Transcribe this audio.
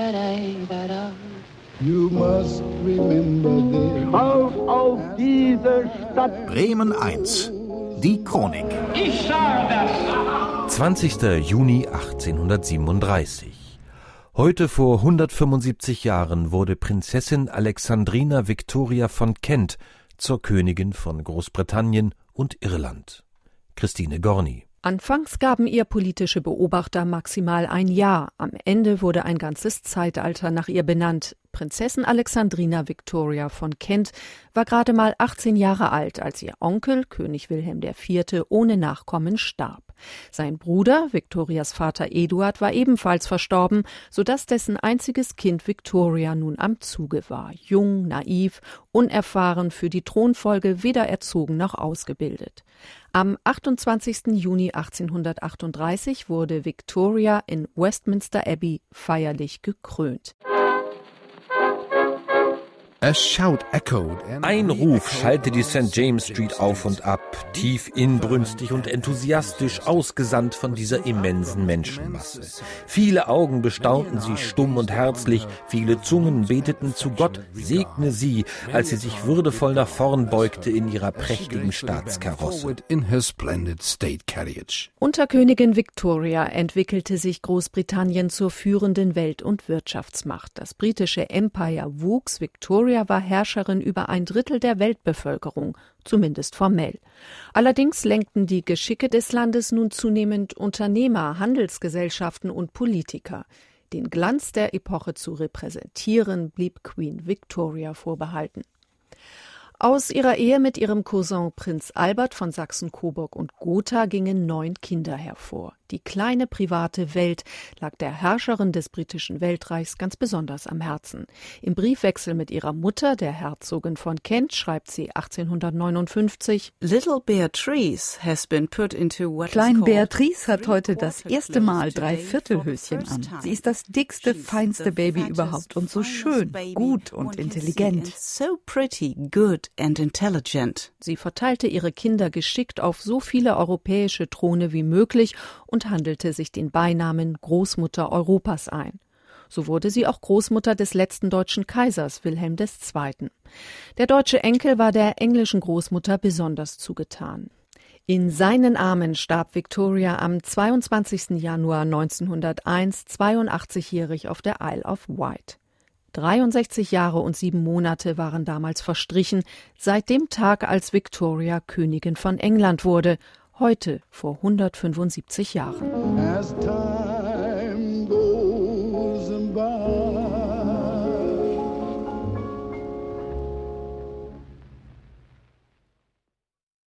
You must remember this. Auf diese Stadt. Bremen 1. Die Chronik. Ich sage das. 20. Juni 1837. Heute vor 175 Jahren wurde Prinzessin Alexandrina Victoria von Kent zur Königin von Großbritannien und Irland. Christine Gorni. Anfangs gaben ihr politische Beobachter maximal ein Jahr. Am Ende wurde ein ganzes Zeitalter nach ihr benannt. Prinzessin Alexandrina Victoria von Kent war gerade mal 18 Jahre alt, als ihr Onkel, König Wilhelm IV., ohne Nachkommen starb. Sein Bruder, Victorias Vater Eduard, war ebenfalls verstorben, sodass dessen einziges Kind Victoria nun am Zuge war. Jung, naiv, unerfahren, für die Thronfolge weder erzogen noch ausgebildet. Am 28. Juni 1838 wurde Victoria in Westminster Abbey feierlich gekrönt. Ein Ruf schallte die St. James Street auf und ab, tief inbrünstig und enthusiastisch ausgesandt von dieser immensen Menschenmasse. Viele Augen bestaunten sie stumm und herzlich, viele Zungen beteten zu Gott, segne sie, als sie sich würdevoll nach vorn beugte in ihrer prächtigen Staatskarosse. Unter Königin Victoria entwickelte sich Großbritannien zur führenden Welt- und Wirtschaftsmacht. Das britische Empire wuchs, Victoria war Herrscherin über 1/3 der Weltbevölkerung, zumindest formell. Allerdings lenkten die Geschicke des Landes nun zunehmend Unternehmer, Handelsgesellschaften und Politiker. Den Glanz der Epoche zu repräsentieren, blieb Queen Victoria vorbehalten. Aus ihrer Ehe mit ihrem Cousin Prinz Albert von Sachsen-Coburg und Gotha gingen 9 Kinder hervor. Die kleine private Welt lag der Herrscherin des britischen Weltreichs ganz besonders am Herzen. Im Briefwechsel mit ihrer Mutter, der Herzogin von Kent, schreibt sie 1859: Klein Beatrice hat heute das erste Mal 3/4-Höschen an. Sie ist das dickste, feinste Baby überhaupt und so schön, gut und intelligent. Sie verteilte ihre Kinder geschickt auf so viele europäische Throne wie möglich und handelte sich den Beinamen Großmutter Europas ein. So wurde sie auch Großmutter des letzten deutschen Kaisers, Wilhelm II. Der deutsche Enkel war der englischen Großmutter besonders zugetan. In seinen Armen starb Victoria am 22. Januar 1901, 82-jährig auf der Isle of Wight. 63 Jahre und 7 Monate waren damals verstrichen, seit dem Tag, als Victoria Königin von England wurde, heute vor 175 Jahren.